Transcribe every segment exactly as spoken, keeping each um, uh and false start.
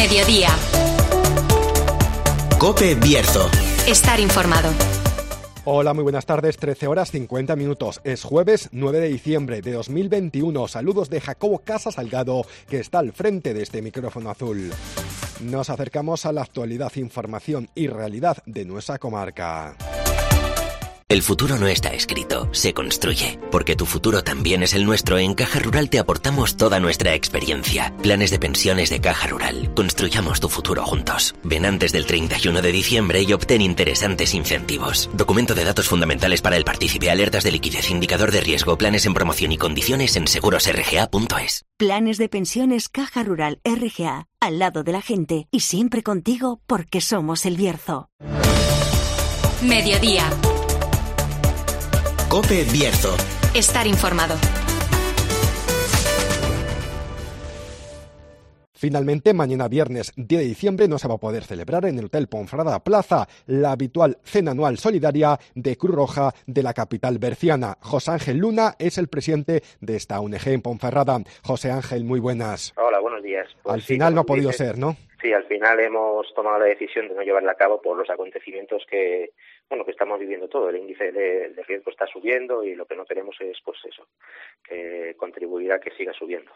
Mediodía. COPE Bierzo. Estar informado. Hola, muy buenas tardes, trece horas cincuenta minutos. Es jueves nueve de diciembre de dos mil veintiuno. Saludos de Jacobo Casa Salgado, que está al frente de este micrófono azul. Nos acercamos a la actualidad, información y realidad de nuestra comarca. El futuro no está escrito, se construye. Porque tu futuro también es el nuestro, en Caja Rural te aportamos toda nuestra experiencia. Planes de pensiones de Caja Rural. Construyamos tu futuro juntos. Ven antes del treinta y uno de diciembre y obtén interesantes incentivos. Documento de datos fundamentales para el partícipe, alertas de liquidez, indicador de riesgo, planes en promoción y condiciones en seguros r g a punto es. Planes de pensiones Caja Rural R G A. Al lado de la gente y siempre contigo porque somos el Bierzo. Mediodía. COPE Bierzo. Estar informado. Finalmente, mañana viernes diez de diciembre no se va a poder celebrar en el Hotel Ponferrada Plaza la habitual cena anual solidaria de Cruz Roja de la capital berciana. José Ángel Luna es el presidente de esta O N G en Ponferrada. José Ángel, muy buenas. Hola, buenos días. Pues al sí, final no ha podido dices, ser, ¿no? Sí, al final hemos tomado la decisión de no llevarla a cabo por los acontecimientos que, bueno, que estamos viviendo todo. El índice de, de riesgo está subiendo y lo que no queremos es, pues eso, que contribuir a que siga subiendo.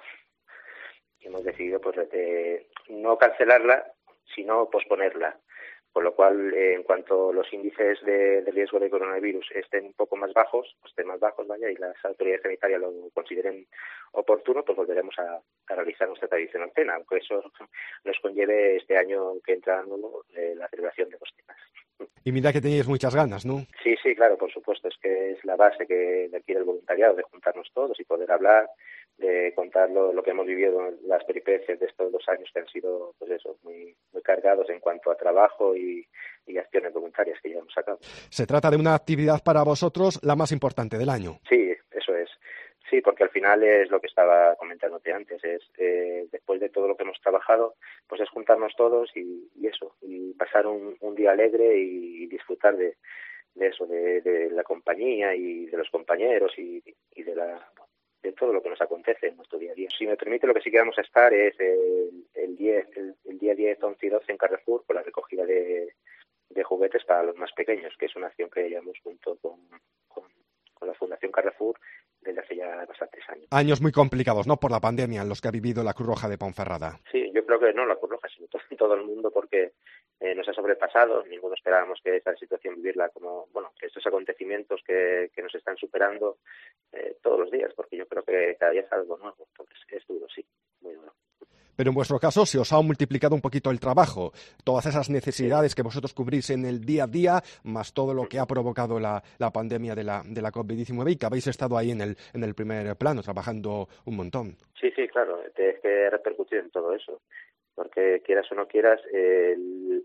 Y hemos decidido, pues, de no cancelarla, sino posponerla. Con lo cual, eh, en cuanto los índices de, de riesgo de coronavirus estén un poco más bajos, pues estén más bajos, vaya, y las autoridades sanitarias lo consideren oportuno, pues volveremos a, a realizar nuestra tradicional cena, aunque eso nos conlleve este año que entra nuevo eh, la celebración de dos cenas. Y mira que teníais muchas ganas, ¿no? Sí, sí, claro, por supuesto, es que es la base que requiere el voluntariado, de juntarnos todos y poder hablar, de contar lo, lo que hemos vivido, las peripecias de estos dos años que han sido, pues eso, muy, muy cargados en cuanto a trabajo y, y acciones voluntarias que llevamos a cabo. Se trata de una actividad para vosotros la más importante del año. Sí, eso es. Sí, porque al final es lo que estaba comentándote antes, es eh, después de todo lo que hemos trabajado, pues es juntarnos todos y, y eso, y pasar un, un día alegre y, y disfrutar de, de eso, de, de la compañía y de los compañeros y, y de la de todo lo que nos acontece en nuestro día a día. Si me permite, lo que sí que vamos a estar es el, el, diez, el, el día diez, once y doce en Carrefour con la recogida de, de juguetes para los más pequeños, que es una acción que llevamos junto con, con, con la Fundación Carrefour desde hace ya bastantes años. Años muy complicados, ¿no?, por la pandemia en los que ha vivido la Cruz Roja de Ponferrada. Sí, yo creo que no la Cruz Roja, sino todo, todo el mundo, porque eh, nos ha sobrepasado. Ninguno esperábamos que esta situación vivirla como, bueno, que estos acontecimientos que, que nos están superando eh, todos los días, porque yo creo que cada día es algo nuevo. Entonces es duro, sí, muy duro. Pero en vuestro caso se os ha multiplicado un poquito el trabajo, todas esas necesidades que vosotros cubrís en el día a día, más todo lo que ha provocado la, la pandemia de la, de la COVID diecinueve y que habéis estado ahí en el, en el primer plano, trabajando un montón. Sí, sí, claro, tienes que repercutir en todo eso, porque quieras o no quieras, el,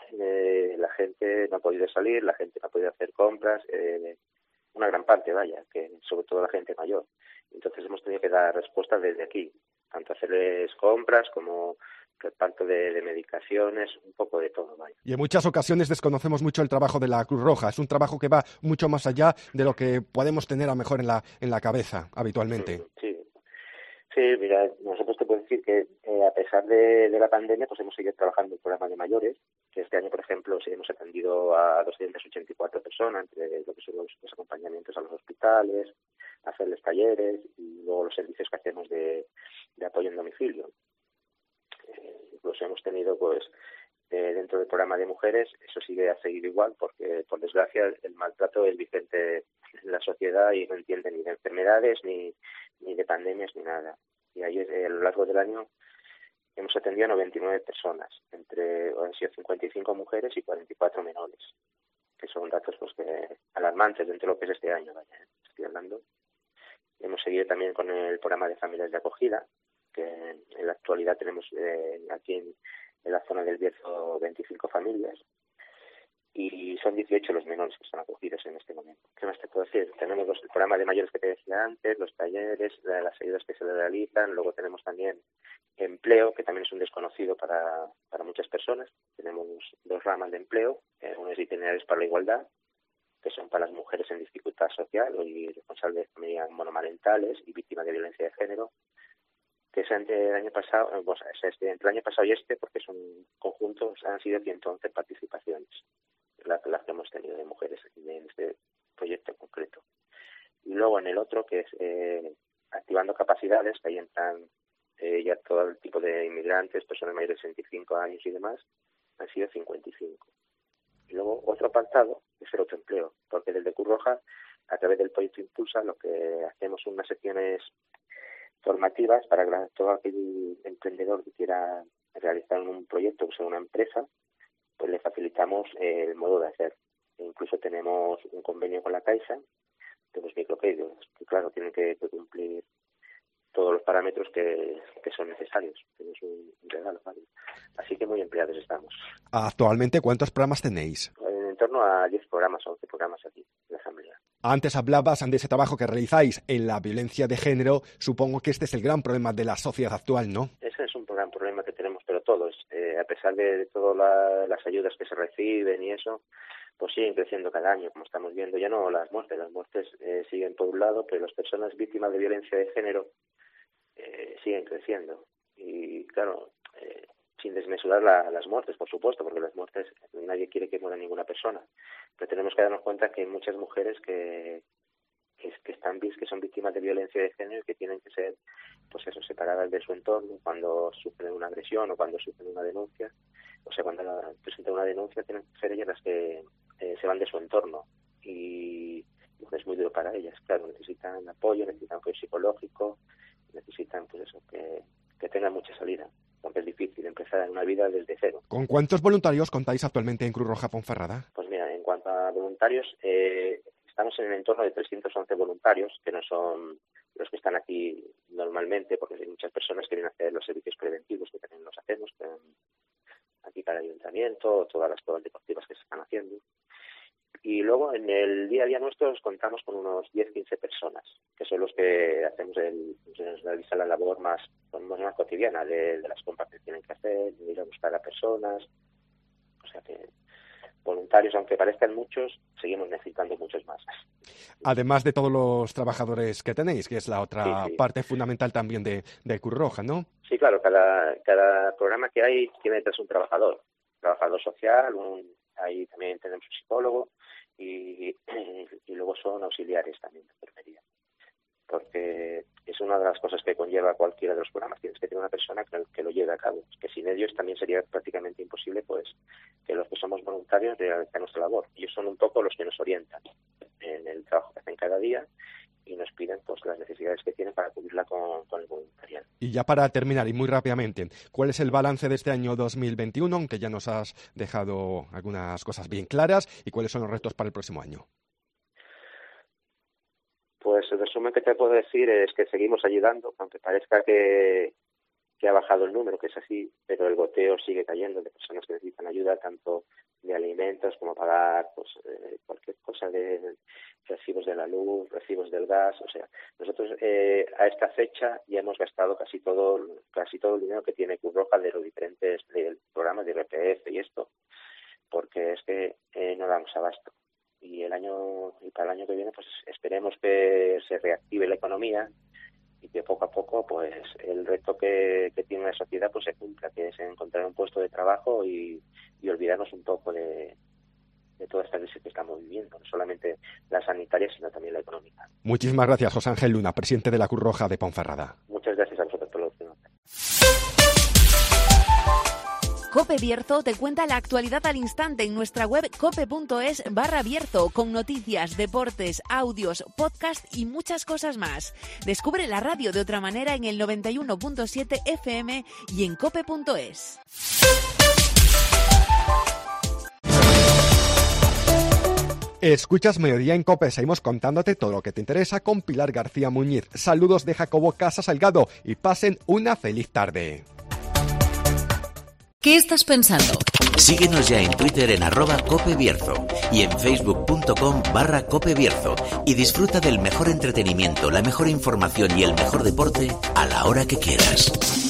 eh, la gente no ha podido salir, la gente no ha podido hacer compras, eh, una gran parte, vaya, que sobre todo la gente mayor. Entonces hemos tenido que dar respuestas desde aquí, tanto hacerles compras como reparto de, de medicaciones, un poco de todo, vaya. Y en muchas ocasiones desconocemos mucho el trabajo de la Cruz Roja. Es un trabajo que va mucho más allá de lo que podemos tener a lo mejor en la, en la cabeza habitualmente. Sí, sí, mira, nosotros te puedo decir que eh, a pesar de, de la pandemia, pues hemos seguido trabajando en el programa de mayores, que este año, por ejemplo, sí hemos atendido a doscientas ochenta y cuatro personas, entre lo que son los, los acompañamientos a los hospitales, hacerles talleres y luego los servicios que hacemos de, de apoyo en domicilio. Eh, incluso hemos tenido, pues, eh, dentro del programa de mujeres, eso sigue a seguir igual, porque, por desgracia, el maltrato es vigente en la sociedad y no entiende ni de enfermedades, ni, ni de pandemias, ni nada. Y ahí, eh, a lo largo del año, hemos atendido a noventa y nueve personas, entre han sido cincuenta y cinco mujeres y cuarenta y cuatro menores, que son datos, pues, que alarmantes dentro de lo que es este año, vaya, ¿eh? Estoy hablando. Hemos seguido también con el programa de familias de acogida, que en la actualidad tenemos eh, aquí en, en la zona del Bierzo veinticinco familias y son dieciocho los menores que están acogidos en este momento. ¿Qué más te puedo decir? Tenemos los, el programa de mayores que te decía antes, los talleres, la, las ayudas que se le realizan, luego tenemos también empleo, que también es un desconocido para, para muchas personas. Tenemos dos ramas de empleo, eh, uno es itinerarios para la igualdad, que son para las mujeres en dificultad social y responsables de familias monomarentales y víctimas de violencia de género, que es entre el año pasado, eh, pues, este, entre el año pasado y este, porque son conjuntos, han sido ciento once participaciones las la que hemos tenido de mujeres en este proyecto en concreto. Y luego en el otro, que es eh, activando capacidades, que ahí entran eh, ya todo el tipo de inmigrantes, personas mayores de sesenta y cinco años y demás, han sido cincuenta y cinco. Y luego otro apartado es el autoempleo, porque desde Cruz Roja, a través del proyecto Impulsa, lo que hacemos son unas secciones formativas para todo aquel emprendedor que quiera realizar un proyecto, o sea, una empresa, pues le facilitamos el modo de hacer. E incluso tenemos un convenio con la Caixa de los microcréditos, que claro, tienen que, que cumplir todos los parámetros que, que son necesarios. Tenemos un, un regalo, ¿vale? Así que muy empleados estamos. Actualmente, ¿cuántos programas tenéis? En torno a diez programas, once programas aquí en la Asamblea. Antes hablabas de ese trabajo que realizáis en la violencia de género. Supongo que este es el gran problema de la sociedad actual, ¿no? Ese es un gran problema que tenemos, pero todos, eh, a pesar de, de todas la, las ayudas que se reciben y eso, pues siguen creciendo cada año, como estamos viendo. Ya no las muertes, las muertes eh, siguen por un lado, pero las personas víctimas de violencia de género eh, siguen creciendo. Y claro, eh, sin desmesurar la, las muertes, por supuesto, porque las muertes, nadie quiere que muera ninguna persona, pero tenemos que darnos cuenta que hay muchas mujeres que, que, que están que son víctimas de violencia de género y que tienen que ser, pues eso, separadas de su entorno cuando sufren una agresión o cuando sufren una denuncia. O sea, cuando la, presentan una denuncia, tienen que ser ellas las que eh, se van de su entorno, y pues, es muy duro para ellas. Claro, necesitan apoyo, necesitan apoyo psicológico, necesitan, pues eso, que, que tengan mucha salida, porque es difícil empezar una vida desde cero. ¿Con cuántos voluntarios contáis actualmente en Cruz Roja Ponferrada? Pues mira, en cuanto a voluntarios, eh, estamos en el entorno de trescientos once voluntarios, que no son los que están aquí normalmente, porque hay muchas personas que vienen a hacer los servicios preventivos que también los hacemos, que aquí para el ayuntamiento, todas las pruebas deportivas que se están haciendo. Y luego en el día a día nuestro contamos con unos diez a quince personas, que son los que hacemos el, realizar la labor más, más cotidiana de, de las compras que tienen que hacer, de ir a buscar a personas. O sea que voluntarios, aunque parezcan muchos, seguimos necesitando muchos más. Además de todos los trabajadores que tenéis, que es la otra sí, sí. parte fundamental también de, de Cruz Roja, ¿no? Sí, claro, cada, cada programa que hay tiene detrás un trabajador, trabajador social, un, ahí también tenemos un psicólogo y, y luego son auxiliares también de enfermería, porque es una de las cosas que conlleva cualquiera de los programas. Tienes que tener una persona que, que lo lleve a cabo, que sin ellos también sería prácticamente imposible pues que los que somos voluntarios realicen nuestra labor. Ellos son un poco los que nos orientan en el trabajo que hacen cada día y nos piden pues las necesidades que tienen para cubrirla con, con el voluntariado. Y ya para terminar, y muy rápidamente, ¿cuál es el balance de este año dos mil veintiuno? Aunque ya nos has dejado algunas cosas bien claras, ¿y cuáles son los retos para el próximo año? Pues el resumen que te puedo decir es que seguimos ayudando, aunque parezca que, que ha bajado el número, que es así, pero el goteo sigue cayendo de personas que necesitan ayuda, tanto de alimentos como pagar pues eh, cualquier cosa, de recibos de la luz, recibos del gas. O sea, nosotros eh, a esta fecha ya hemos gastado casi todo casi todo el dinero que tiene Cruz Roja de los diferentes del programa de I R P F y esto, porque es que eh, no damos abasto. Y el año y para el año que viene pues esperemos que se reactive la economía y que poco a poco pues el reto que, que tiene la sociedad pues se cumpla, que es encontrar un puesto de trabajo y, y olvidarnos un poco de, de toda esta crisis que estamos viviendo, no solamente la sanitaria sino también la económica. Muchísimas gracias, José Ángel Luna, presidente de la Cruz Roja de Ponferrada. Muchas gracias a vosotros por la opción. COPE Bierzo te cuenta la actualidad al instante en nuestra web cope.es barra Bierzo, con noticias, deportes, audios, podcast y muchas cosas más. Descubre la radio de otra manera en el noventa y uno punto siete F M y en cope punto es. Escuchas Mediodía en COPE, seguimos contándote todo lo que te interesa con Pilar García Muñiz. Saludos de Jacobo Casa Salgado y pasen una feliz tarde. ¿Qué estás pensando? Síguenos ya en Twitter en arroba copebierzo y en facebook.com barra copebierzo y disfruta del mejor entretenimiento, la mejor información y el mejor deporte a la hora que quieras.